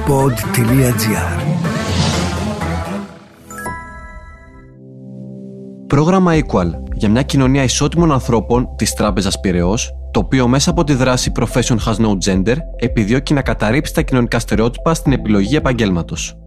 pod.gr. Πρόγραμμα Equal για μια κοινωνία ισότιμων ανθρώπων της Τράπεζας Πειραιώς, το οποίο μέσα από τη δράση Profession Has No Gender επιδιώκει να καταρρύψει τα κοινωνικά στερεότυπα στην επιλογή επαγγέλματος.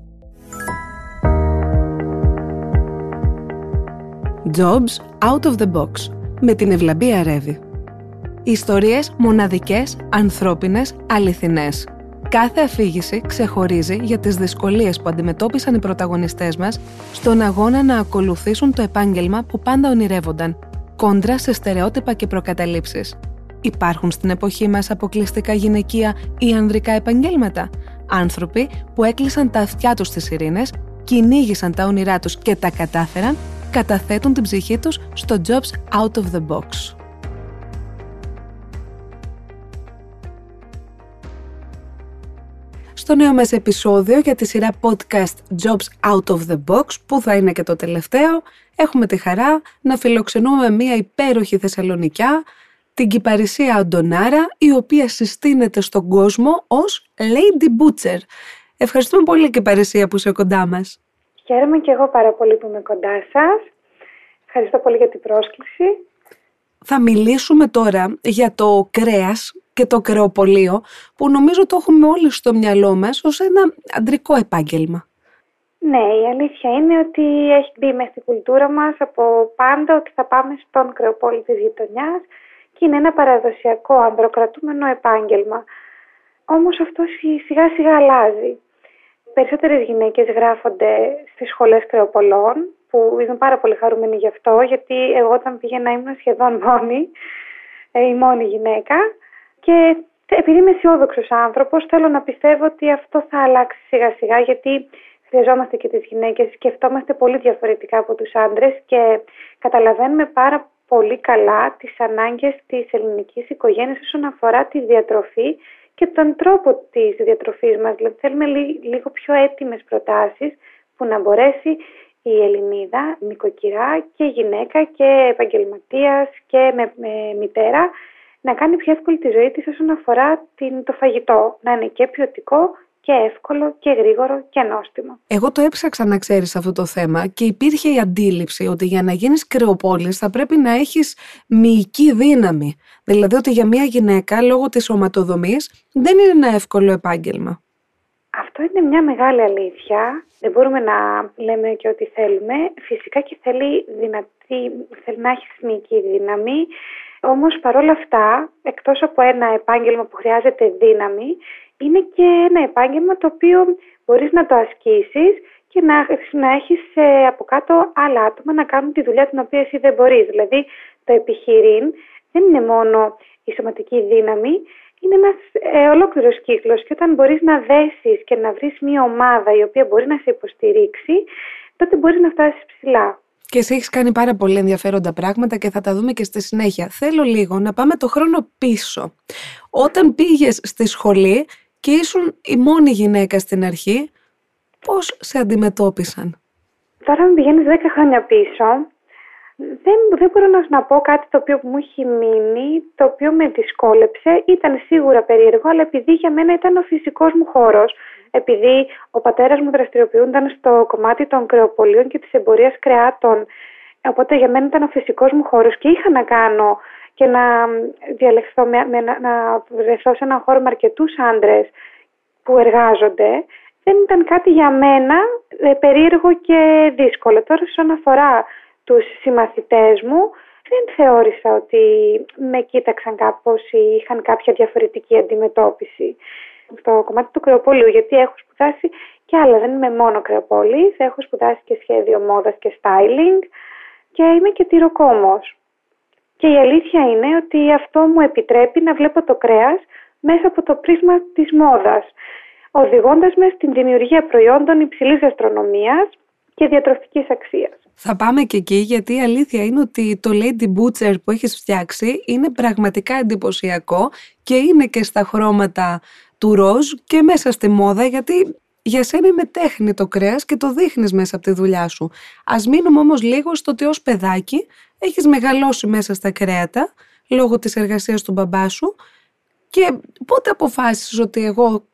Jobs Out of the Box με την Ευλαμπία Ρέβη. Ιστορίες μοναδικές, ανθρώπινες, αληθινές. Κάθε αφήγηση ξεχωρίζει για τις δυσκολίες που αντιμετώπισαν οι πρωταγωνιστές μας στον αγώνα να ακολουθήσουν το επάγγελμα που πάντα ονειρεύονταν, κόντρα σε στερεότυπα και προκαταλήψεις. Υπάρχουν στην εποχή μας αποκλειστικά γυναικεία ή ανδρικά επαγγέλματα? Άνθρωποι που έκλεισαν τα αυτιά τους στις ειρήνες, κυνήγησαν τα όνειρά τους και τα κατάφεραν, καταθέτουν την ψυχή τους στο Jobs Out of the Box. Στο νέο μας επεισόδιο για τη σειρά podcast Jobs Out of the Box, που θα είναι και το τελευταίο, έχουμε τη χαρά να φιλοξενούμε μια υπέροχη Θεσσαλονικιά, την Κυπαρισία Αντωνάρα, η οποία συστήνεται στον κόσμο ως Lady Butcher. Ευχαριστούμε πολύ, Κυπαρισία, που είσαι κοντά μας. Χαίρομαι και εγώ πάρα πολύ που είμαι κοντά σας. Ευχαριστώ πολύ για την πρόσκληση. Θα μιλήσουμε τώρα για το κρέας και το κρεοπωλείο, που νομίζω το έχουμε όλοι στο μυαλό μας ως ένα αντρικό επάγγελμα. Ναι, η αλήθεια είναι ότι έχει μπει μες στην κουλτούρα μας από πάντα ότι θα πάμε στον κρεοπόλη της γειτονιάς και είναι ένα παραδοσιακό ανδροκρατούμενο επάγγελμα. Όμως αυτό σιγά σιγά αλλάζει. Περισσότερες γυναίκες γράφονται στις σχολές κρεοπολών, που είμαι πάρα πολύ χαρούμενη γι' αυτό, γιατί εγώ όταν πήγαινα ήμουν σχεδόν μόνη, η μόνη γυναίκα. Και επειδή είμαι αισιόδοξος άνθρωπος, θέλω να πιστεύω ότι αυτό θα αλλάξει σιγά σιγά, γιατί χρειαζόμαστε και τις γυναίκες, σκεφτόμαστε πολύ διαφορετικά από τους άντρες και καταλαβαίνουμε πάρα πολύ καλά τις ανάγκες της ελληνικής οικογένειας όσον αφορά τη διατροφή και τον τρόπο της διατροφής μας. Δηλαδή θέλουμε λίγο πιο έτοιμες προτάσεις που να μπορέσει η Ελληνίδα, νοικοκυρά και γυναίκα και επαγγελματίας και με μητέρα να κάνει πιο εύκολη τη ζωή της όσον αφορά το φαγητό. Να είναι και ποιοτικό και εύκολο και γρήγορο και νόστιμο. Εγώ το έψαξα να ξέρεις αυτό το θέμα και υπήρχε η αντίληψη ότι για να γίνεις κρεοπόλης θα πρέπει να έχεις μυϊκή δύναμη. Δηλαδή ότι για μια γυναίκα λόγω της σωματοδομής δεν είναι ένα εύκολο επάγγελμα. Αυτό είναι μια μεγάλη αλήθεια. Δεν μπορούμε να λέμε και ό,τι θέλουμε. Φυσικά και θέλει να έχει μυϊκή δύναμη. Όμως παρόλα αυτά, εκτός από ένα επάγγελμα που χρειάζεται δύναμη, είναι και ένα επάγγελμα το οποίο μπορείς να το ασκήσεις και να έχεις από κάτω άλλα άτομα να κάνουν τη δουλειά την οποία εσύ δεν μπορείς. Δηλαδή το επιχειρήν δεν είναι μόνο η σωματική δύναμη, είναι ένας ολόκληρος κύκλος και όταν μπορείς να δέσεις και να βρεις μια ομάδα η οποία μπορεί να σε υποστηρίξει, τότε μπορείς να φτάσεις ψηλά. Και εσύ έχεις κάνει πάρα πολύ ενδιαφέροντα πράγματα και θα τα δούμε και στη συνέχεια. Θέλω λίγο να πάμε το χρόνο πίσω. Όταν πήγες στη σχολή και ήσουν η μόνη γυναίκα στην αρχή, πώς σε αντιμετώπισαν? Τώρα με πηγαίνεις 10 χρόνια πίσω. Δεν μπορώ να πω κάτι το οποίο μου έχει μείνει, το οποίο με δυσκόλεψε. Ήταν σίγουρα περίεργο, αλλά επειδή για μένα ήταν ο φυσικός μου χώρος. Επειδή ο πατέρας μου δραστηριοποιούνταν στο κομμάτι των κρεοπωλείων και της εμπορίας κρεάτων, οπότε για μένα ήταν ο φυσικός μου χώρος και είχα να κάνω και να βρεθώ σε έναν χώρο με αρκετούς άντρες που εργάζονται, δεν ήταν κάτι για μένα περίεργο και δύσκολο. Τώρα, όσον αφορά τους συμμαθητές μου, δεν θεώρησα ότι με κοίταξαν κάπως ή είχαν κάποια διαφορετική αντιμετώπιση στο κομμάτι του κρεοπωλείου, γιατί έχω σπουδάσει και άλλα, δεν είμαι μόνο κρεοπόλης, έχω σπουδάσει και σχέδιο μόδας και styling και είμαι και τυροκόμος. Και η αλήθεια είναι ότι αυτό μου επιτρέπει να βλέπω το κρέας μέσα από το πρίσμα της μόδας, οδηγώντας με στην δημιουργία προϊόντων υψηλής γαστρονομίας και διατροφικής αξίας. Θα πάμε και εκεί, γιατί η αλήθεια είναι ότι το Lady Butcher που έχεις φτιάξει είναι πραγματικά εντυπωσιακό και είναι και στα χρώματα του ροζ και μέσα στη μόδα, γιατί για σένα είναι τέχνη το κρέας και το δείχνεις μέσα από τη δουλειά σου. Ας μείνουμε όμως λίγο στο ότι ως παιδάκι έχεις μεγαλώσει μέσα στα κρέατα λόγω της εργασίας του μπαμπά σου. Και πότε αποφάσισες ότι εγώ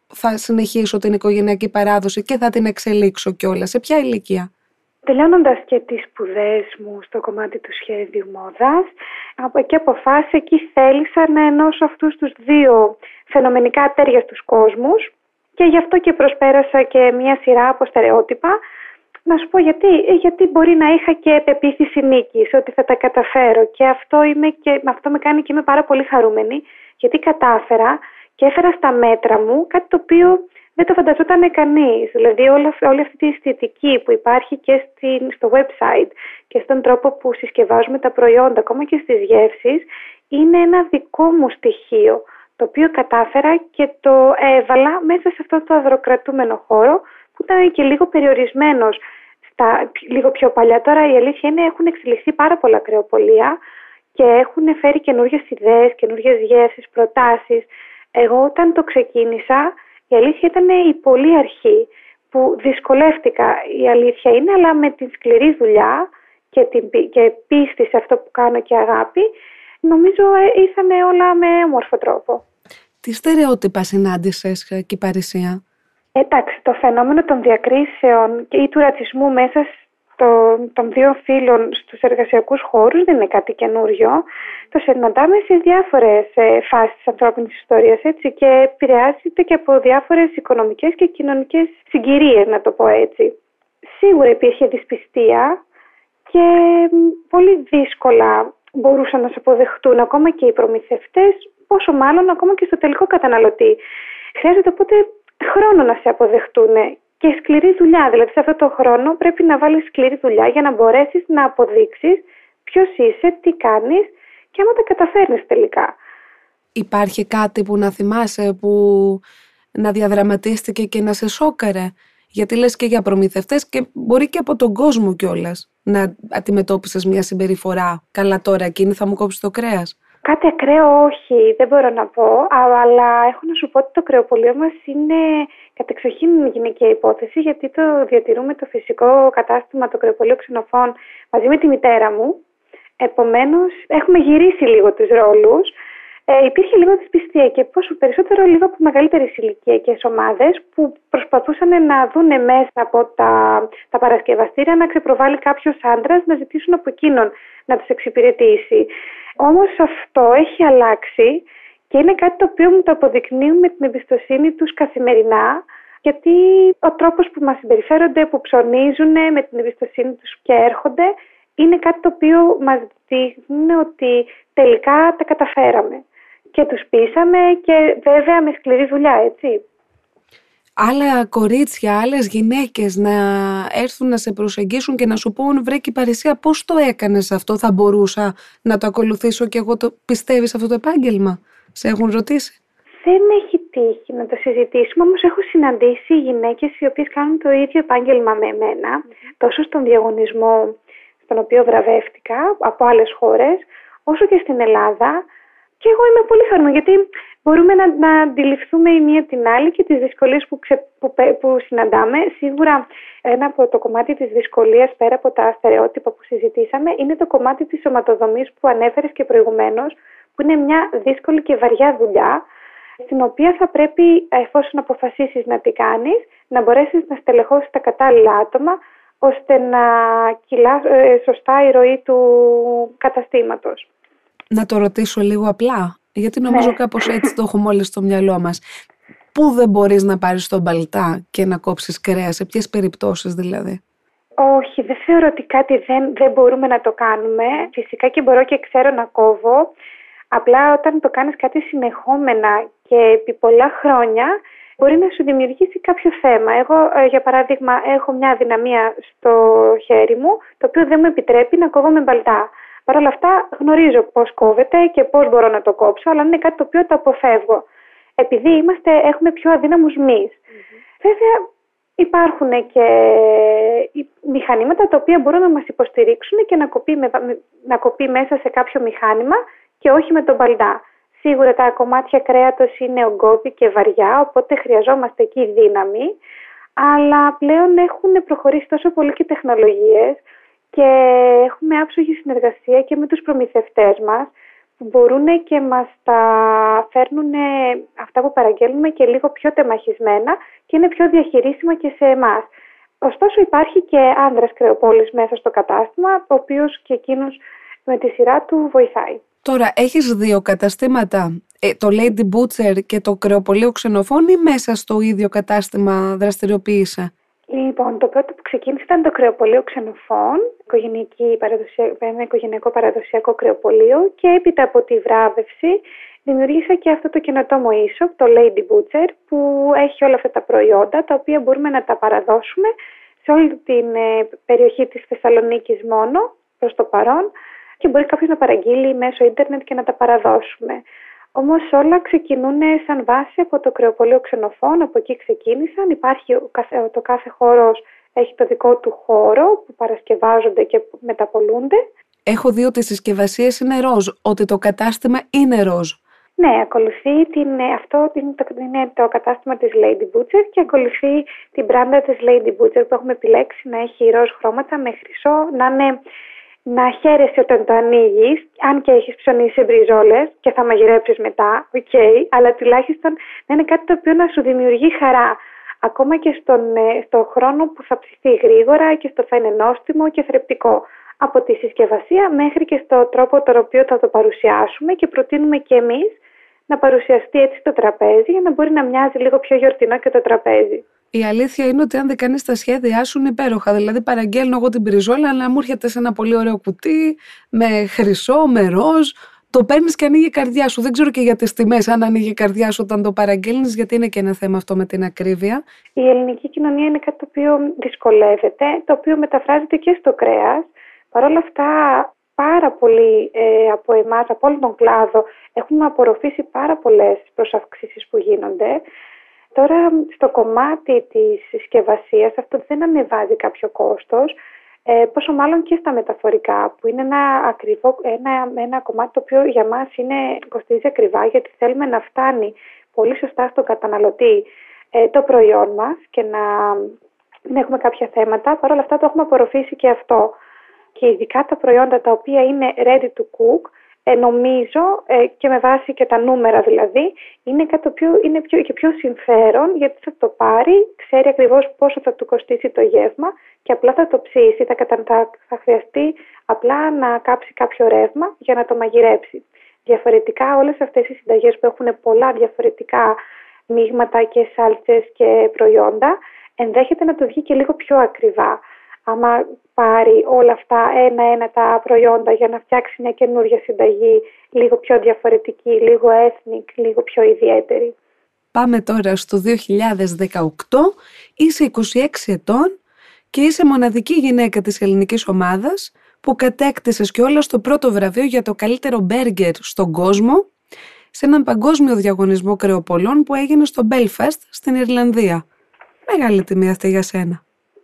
θα συνεχίσω την οικογενειακή παράδοση και θα την εξελίξω κιόλας? Σε ποια ηλικία? Τελειώνοντας και τις σπουδές μου στο κομμάτι του σχέδιου μόδας, από εκεί αποφάσισα, εκεί θέλησα να ενώσω αυτούς τους δύο φαινομενικά ατέριαστους κόσμους και γι' αυτό και προσπέρασα και μια σειρά από στερεότυπα. Να σου πω γιατί μπορεί να είχα και πεποίθηση νίκης, ότι θα τα καταφέρω, και αυτό με κάνει και είμαι πάρα πολύ χαρούμενη, γιατί κατάφερα και έφερα στα μέτρα μου κάτι το οποίο δεν το φανταζόταν κανείς. Δηλαδή όλη αυτή η αισθητική που υπάρχει και στο website και στον τρόπο που συσκευάζουμε τα προϊόντα, ακόμα και στις γεύσεις, είναι ένα δικό μου στοιχείο, το οποίο κατάφερα και το έβαλα μέσα σε αυτό το αδροκρατούμενο χώρο που ήταν και λίγο περιορισμένος λίγο πιο παλιά. Τώρα η αλήθεια είναι έχουν εξελιχθεί πάρα πολλά κρεοπολία και έχουν φέρει καινούργιες ιδέες, καινούργιες γεύσεις, προτάσεις. Εγώ όταν το ξεκίνησα, η αλήθεια ήταν η πολύ αρχή που δυσκολεύτηκα, η αλήθεια είναι, αλλά με την σκληρή δουλειά και πίστη σε αυτό που κάνω και αγάπη, νομίζω ήρθανε όλα με όμορφο τρόπο. Τι στερεότυπα συνάντησες, Κυπαρισία? Εντάξει, το φαινόμενο των διακρίσεων ή του ρατσισμού μέσα των δύο φύλων στους εργασιακούς χώρους δεν είναι κάτι καινούριο. Το συναντάμε σε διάφορες φάσεις της ανθρώπινης ιστορίας, έτσι, και επηρεάζεται και από διάφορες οικονομικές και κοινωνικές συγκυρίες, να το πω έτσι. Σίγουρα υπήρχε δυσπιστία και πολύ δύσκολα μπορούσαν να σε αποδεχτούν ακόμα και οι προμηθευτές, πόσο μάλλον ακόμα και στο τελικό καταναλωτή. Χρειάζεται οπότε χρόνο να σε αποδεχτούν και σκληρή δουλειά. Δηλαδή σε αυτό το χρόνο πρέπει να βάλεις σκληρή δουλειά για να μπορέσεις να αποδείξεις ποιος είσαι, τι κάνεις και άμα τα καταφέρνεις τελικά. Υπάρχει κάτι που να θυμάσαι που να διαδραματίστηκε και να σε σόκαρε? Γιατί λες και για προμηθευτές και μπορεί και από τον κόσμο κιόλας να αντιμετώπισες μια συμπεριφορά. Καλά, τώρα εκείνη θα μου κόψει το κρέας. Κάτι ακραίο όχι, δεν μπορώ να πω, αλλά έχω να σου πω ότι το κρεοπωλείο μας είναι κατεξοχήν γυναικεία υπόθεση, γιατί το διατηρούμε το φυσικό κατάστημα, το κρεοπωλείο Ξενοφών, μαζί με τη μητέρα μου. Επομένως, έχουμε γυρίσει λίγο τους ρόλους. Υπήρχε λίγο δυσπιστία και πόσο περισσότερο λίγο από μεγαλύτερες ηλικιακές ομάδες που προσπαθούσαν να δούνε μέσα από τα παρασκευαστήρια να ξεπροβάλλει κάποιος άντρας, να ζητήσουν από εκείνον να τους εξυπηρετήσει. Όμως αυτό έχει αλλάξει και είναι κάτι το οποίο μου το αποδεικνύουν με την εμπιστοσύνη τους καθημερινά, γιατί ο τρόπος που μας συμπεριφέρονται, που ψωνίζουν με την εμπιστοσύνη τους και έρχονται, είναι κάτι το οποίο μας δείχνει ότι τελικά τα καταφέραμε. Και τους πείσαμε και βέβαια με σκληρή δουλειά, έτσι. Άλλα κορίτσια, άλλες γυναίκες να έρθουν να σε προσεγγίσουν και να σου πούν «Βρε Κυπαρισία, πώς το έκανες αυτό, θα μπορούσα να το ακολουθήσω και εγώ, πιστεύεις αυτό το επάγγελμα?» Σε έχουν ρωτήσει? Δεν έχει τύχει να το συζητήσουμε, όμως έχω συναντήσει γυναίκες οι οποίες κάνουν το ίδιο επάγγελμα με εμένα, τόσο στον διαγωνισμό στον οποίο βραβεύτηκα από άλλες χώρες, όσο και στην Ελλάδα. Και εγώ είμαι πολύ χαρούμενη, γιατί μπορούμε να αντιληφθούμε η μία την άλλη και τις δυσκολίες που συναντάμε. Σίγουρα ένα από το κομμάτι της δυσκολίας, πέρα από τα στερεότυπα που συζητήσαμε, είναι το κομμάτι της σωματοδομής που ανέφερες και προηγουμένως, που είναι μια δύσκολη και βαριά δουλειά, στην οποία θα πρέπει, εφόσον αποφασίσεις να την κάνεις, να μπορέσεις να στελεχώσεις τα κατάλληλα άτομα, ώστε να κυλά σωστά η ροή του καταστήματος. Να το ρωτήσω λίγο απλά, γιατί νομίζω κάπως έτσι το έχουμε όλοι στο μυαλό μας. Πού δεν μπορείς να πάρεις τον μπαλτά και να κόψεις κρέας, σε ποιες περιπτώσεις δηλαδή? Όχι, δεν θεωρώ ότι κάτι δεν μπορούμε να το κάνουμε. Φυσικά και μπορώ και ξέρω να κόβω. Απλά όταν το κάνεις κάτι συνεχόμενα και επί πολλά χρόνια, μπορεί να σου δημιουργήσει κάποιο θέμα. Εγώ, για παράδειγμα, έχω μια αδυναμία στο χέρι μου, το οποίο δεν μου επιτρέπει να κόβω με μπαλτά. Παρ' όλα αυτά γνωρίζω πώς κόβεται και πώς μπορώ να το κόψω, αλλά είναι κάτι το οποίο το αποφεύγω. Επειδή έχουμε πιο αδύναμους μυς. Βέβαια υπάρχουν και μηχανήματα τα οποία μπορούν να μας υποστηρίξουν και να κοπεί μέσα σε κάποιο μηχάνημα και όχι με τον μπαλτά. Σίγουρα τα κομμάτια κρέατος είναι ογκώδη και βαριά, οπότε χρειαζόμαστε εκεί δύναμη, αλλά πλέον έχουν προχωρήσει τόσο πολύ και τεχνολογίες και έχουμε άψογη συνεργασία και με τους προμηθευτές μας, μπορούν και μας τα φέρνουν αυτά που παραγγέλνουμε και λίγο πιο τεμαχισμένα και είναι πιο διαχειρίσιμα και σε εμάς. Ωστόσο υπάρχει και άνδρας κρεοπόλης μέσα στο κατάστημα, ο οποίος και εκείνος με τη σειρά του βοηθάει. Τώρα, έχεις δύο καταστήματα, το Lady Butcher και το κρεοπωλείο Ξενοφών, ή μέσα στο ίδιο κατάστημα δραστηριοποίησε? Λοιπόν, το πρώτο που ξεκίνησε ήταν το κρεοπωλείο Ξενοφών, ένα οικογενειακό παραδοσιακό κρεοπωλείο, και έπειτα από τη βράβευση δημιουργήσα και αυτό το καινοτόμο e-shop, το Lady Butcher, που έχει όλα αυτά τα προϊόντα, τα οποία μπορούμε να τα παραδώσουμε σε όλη την περιοχή της Θεσσαλονίκης μόνο, προς το παρόν, και μπορεί κάποιος να παραγγείλει μέσω ίντερνετ και να τα παραδώσουμε. Όμως όλα ξεκινούν σαν βάση από το κρεοπωλείο Ξενοφών, από εκεί ξεκίνησαν. Το κάθε χώρος έχει το δικό του χώρο που παρασκευάζονται και μεταπολούνται. Έχω δει ότι οι συσκευασίες είναι ροζ, ότι το κατάστημα είναι ροζ. Ναι, ακολουθεί αυτό είναι το κατάστημα της Lady Butcher και ακολουθεί την μπράντα της Lady Butcher που έχουμε επιλέξει να έχει ροζ χρώματα με χρυσό, να χαίρεσαι όταν το ανοίγεις, αν και έχεις ψωνίσει μπριζόλες και θα μαγειρέψεις μετά, αλλά τουλάχιστον να είναι κάτι το οποίο να σου δημιουργεί χαρά. Ακόμα και στον χρόνο που θα ψηθεί γρήγορα και στο θα είναι νόστιμο και θρεπτικό. Από τη συσκευασία μέχρι και στο τρόπο τον οποίο θα το παρουσιάσουμε, και προτείνουμε και εμείς να παρουσιαστεί έτσι το τραπέζι για να μπορεί να μοιάζει λίγο πιο γιορτινό και το τραπέζι. Η αλήθεια είναι ότι αν δεν κάνεις τα σχέδιά σου είναι υπέροχα. Δηλαδή παραγγέλνω εγώ την μπριζόλα, αλλά μου έρχεται σε ένα πολύ ωραίο κουτί με χρυσό, με ροζ. Το παίρνεις και ανοίγει η καρδιά σου. Δεν ξέρω και για τις τιμές αν ανοίγει η καρδιά σου όταν το παραγγέλνεις, γιατί είναι και ένα θέμα αυτό με την ακρίβεια. Η ελληνική κοινωνία είναι κάτι το οποίο δυσκολεύεται, το οποίο μεταφράζεται και στο κρέας. Παρ' όλα αυτά, πάρα πολλοί από εμάς, από όλο τον κλάδο, έχουμε απορροφήσει πάρα πολλές προσαυξήσεις που γίνονται. Τώρα, στο κομμάτι της συσκευασίας, αυτό δεν ανεβάζει κάποιο κόστος, πόσο μάλλον και στα μεταφορικά, που είναι ένα κομμάτι το οποίο για μας κοστίζει ακριβά, γιατί θέλουμε να φτάνει πολύ σωστά στον καταναλωτή το προϊόν μας και να μην έχουμε κάποια θέματα. Παρ' όλα αυτά το έχουμε απορροφήσει και αυτό. Και ειδικά τα προϊόντα τα οποία είναι ready to cook, νομίζω, και με βάση και τα νούμερα δηλαδή, είναι κάτι το οποίο είναι και πιο συμφέρον, γιατί θα το πάρει, ξέρει ακριβώς πόσο θα του κοστίσει το γεύμα και απλά θα το ψήσει, θα χρειαστεί απλά να κάψει κάποιο ρεύμα για να το μαγειρέψει. Διαφορετικά όλες αυτές οι συνταγές που έχουν πολλά διαφορετικά μείγματα και σάλτσες και προϊόντα, ενδέχεται να το βγει και λίγο πιο ακριβά. Άμα πάρει όλα αυτά ένα-ένα τα προϊόντα για να φτιάξει μια καινούργια συνταγή, λίγο πιο διαφορετική, λίγο ethnic, λίγο πιο ιδιαίτερη. Πάμε τώρα στο 2018, είσαι 26 ετών και είσαι μοναδική γυναίκα της ελληνικής ομάδας που κατέκτησες κιόλας το πρώτο βραβείο για το καλύτερο μπέργκερ στον κόσμο σε έναν παγκόσμιο διαγωνισμό κρεοπολών που έγινε στο Belfast στην Ιρλανδία. Μεγάλη τιμή αυτή για σένα.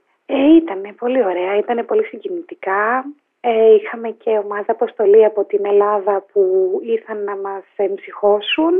Ήταν πολύ ωραία, ήταν πολύ συγκινητικά. Είχαμε και ομάδα αποστολή από την Ελλάδα που ήρθαν να μας εμψυχώσουν.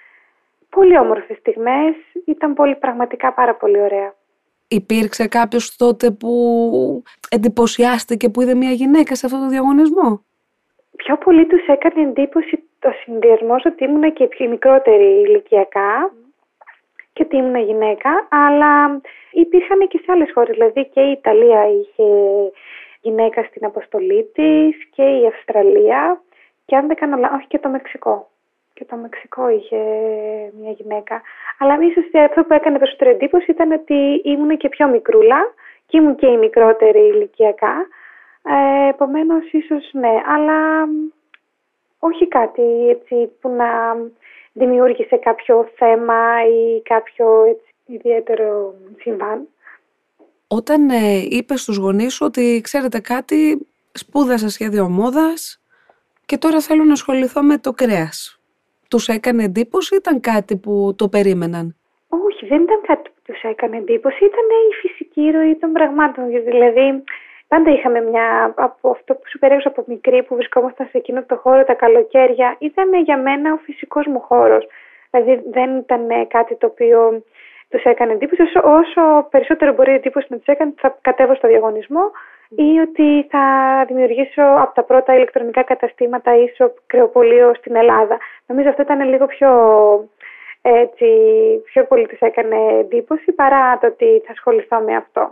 Πολύ όμορφες στιγμές, ήταν πραγματικά πάρα πολύ ωραία. Υπήρξε κάποιος τότε που εντυπωσιάστηκε που είδε μια γυναίκα σε αυτό το διαγωνισμό? Πιο πολύ τους έκανε εντύπωση το συνδυασμός ότι ήμουν και η μικρότερη ηλικιακά και ότι ήμουν γυναίκα, αλλά υπήρχαν και σε άλλες χώρες, δηλαδή και η Ιταλία είχε γυναίκα στην αποστολή της και η Αυστραλία και αν δεν κάνω λάθος, όχι, και το Μεξικό. Και το Μεξικό είχε μια γυναίκα. Αλλά ίσως αυτό που έκανε περισσότερη εντύπωση ήταν ότι ήμουν και πιο μικρούλα και ήμουν και η μικρότερη ηλικιακά. Επομένως ίσως ναι, αλλά όχι κάτι έτσι που να δημιούργησε κάποιο θέμα ή κάποιο έτσι ιδιαίτερο συμβάν. Όταν είπες στους γονείς σου ότι ξέρετε κάτι, σπούδασα σχέδιο μόδας και τώρα θέλω να ασχοληθώ με το κρέας, τους έκανε εντύπωση ή ήταν κάτι που το περίμεναν? Όχι, δεν ήταν κάτι που τους έκανε εντύπωση, ήταν η φυσική ροή των πραγμάτων. Δηλαδή, πάντα είχαμε από αυτό που σου περιέγραψα από μικρή που βρισκόμασταν σε εκείνο το χώρο τα καλοκαίρια, ήταν για μένα ο φυσικός μου χώρος. Δηλαδή, δεν ήταν κάτι το οποίο τους έκανε εντύπωση. Όσο περισσότερο μπορεί η εντύπωση να τους έκανε, θα κατέβω στο διαγωνισμό ή ότι θα δημιουργήσω από τα πρώτα ηλεκτρονικά καταστήματα e-shop κρεοπωλείο στην Ελλάδα. Νομίζω αυτό ήταν λίγο πιο πολύ τους έκανε εντύπωση παρά το ότι θα ασχοληθώ με αυτό.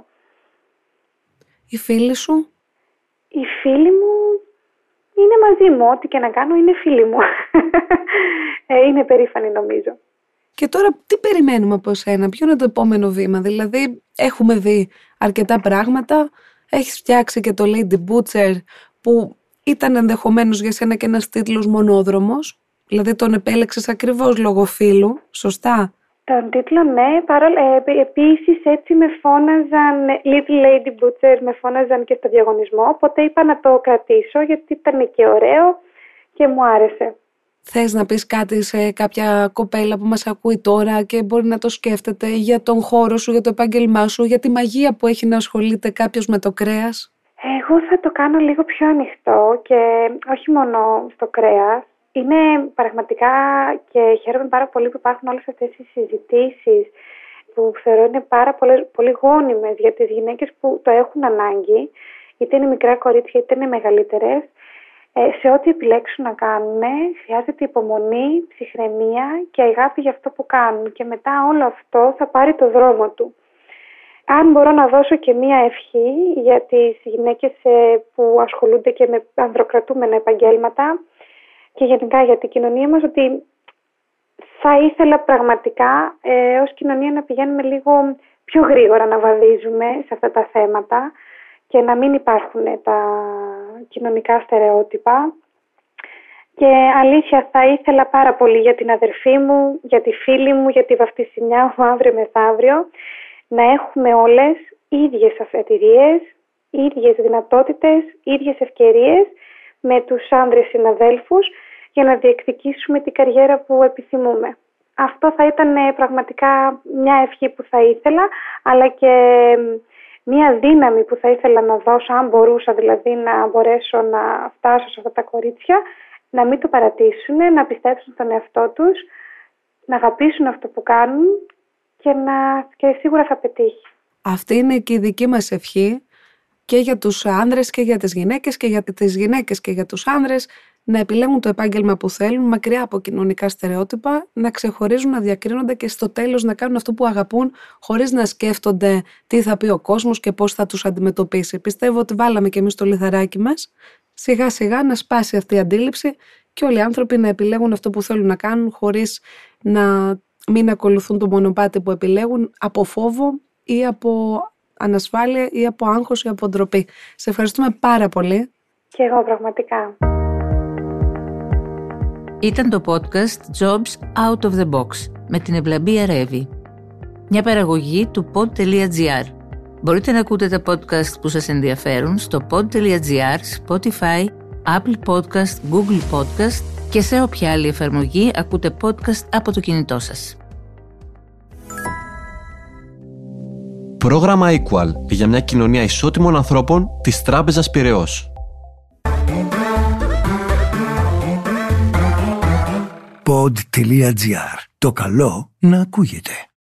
Οι φίλοι σου? Οι φίλοι μου είναι μαζί μου. Ό,τι και να κάνω είναι φίλοι μου. Είναι περήφανοι νομίζω. Και τώρα τι περιμένουμε από σένα? Ποιο είναι το επόμενο βήμα? Δηλαδή έχουμε δει αρκετά πράγματα. Έχεις φτιάξει και το Lady Butcher που ήταν ενδεχομένως για σένα και ένας τίτλος μονόδρομος. Δηλαδή τον επέλεξες ακριβώς λόγω φίλου, σωστά? Τον τίτλο ναι, επίσης έτσι με φώναζαν, Little Lady Butcher με φώναζαν και στο διαγωνισμό, οπότε είπα να το κρατήσω γιατί ήταν και ωραίο και μου άρεσε. Θες να πεις κάτι σε κάποια κοπέλα που μας ακούει τώρα και μπορεί να το σκέφτεται για τον χώρο σου, για το επάγγελμά σου, για τη μαγεία που έχει να ασχολείται κάποιος με το κρέας? Εγώ θα το κάνω λίγο πιο ανοιχτό και όχι μόνο στο κρέας. Είναι πραγματικά και χαίρομαι πάρα πολύ που υπάρχουν όλες αυτές οι συζητήσεις που θεωρώ είναι πάρα πολύ γόνιμες για τις γυναίκες που το έχουν ανάγκη, είτε είναι μικρά κορίτσια είτε είναι μεγαλύτερες. Σε ό,τι επιλέξουν να κάνουν χρειάζεται υπομονή, ψυχραιμία και αγάπη για αυτό που κάνουν και μετά όλο αυτό θα πάρει το δρόμο του. Αν μπορώ να δώσω και μία ευχή για τις γυναίκες που ασχολούνται και με ανδροκρατούμενα επαγγέλματα και γενικά για την κοινωνία μας, ότι θα ήθελα πραγματικά ως κοινωνία να πηγαίνουμε λίγο πιο γρήγορα να βαδίζουμε σε αυτά τα θέματα και να μην υπάρχουν τα κοινωνικά στερεότυπα. Και αλήθεια θα ήθελα πάρα πολύ για την αδερφή μου, για τη φίλη μου, για τη βαφτισιμιά μου αύριο μεθαύριο, να έχουμε όλες ίδιες αφετηρίες, ίδιες δυνατότητες, ίδιες ευκαιρίες με τους άνδρες συναδέλφους για να διεκδικήσουμε την καριέρα που επιθυμούμε. Αυτό θα ήταν πραγματικά μια ευχή που θα ήθελα, αλλά και μια δύναμη που θα ήθελα να δώσω, αν μπορούσα δηλαδή να μπορέσω να φτάσω σε αυτά τα κορίτσια, να μην το παρατήσουν, να πιστέψουν στον εαυτό τους, να αγαπήσουν αυτό που κάνουν και σίγουρα θα πετύχει. Αυτή είναι και η δική μας ευχή και για τους άνδρες και για τις γυναίκες και για τις γυναίκες και για τους άνδρες, να επιλέγουν το επάγγελμα που θέλουν, μακριά από κοινωνικά στερεότυπα, να ξεχωρίζουν, να διακρίνονται και στο τέλος να κάνουν αυτό που αγαπούν, χωρίς να σκέφτονται τι θα πει ο κόσμος και πώς θα τους αντιμετωπίσει. Πιστεύω ότι βάλαμε και εμείς το λιθαράκι μας, σιγά σιγά να σπάσει αυτή η αντίληψη και όλοι οι άνθρωποι να επιλέγουν αυτό που θέλουν να κάνουν, χωρίς να μην ακολουθούν το μονοπάτι που επιλέγουν από φόβο ή από ανασφάλεια ή από άγχος ή από ντροπή. Σε ευχαριστούμε πάρα πολύ. Και εγώ πραγματικά. Ήταν το podcast Jobs Out of the Box με την Ευλαμπία Ρέβη. Μια παραγωγή του pod.gr. Μπορείτε να ακούτε τα podcast που σας ενδιαφέρουν στο pod.gr, Spotify, Apple Podcast, Google Podcast και σε όποια άλλη εφαρμογή ακούτε podcast από το κινητό σας. Πρόγραμμα Equal για μια κοινωνία ισότιμων ανθρώπων της Τράπεζας Πειραιώς. Pod.gr. Το καλό να ακούγεται.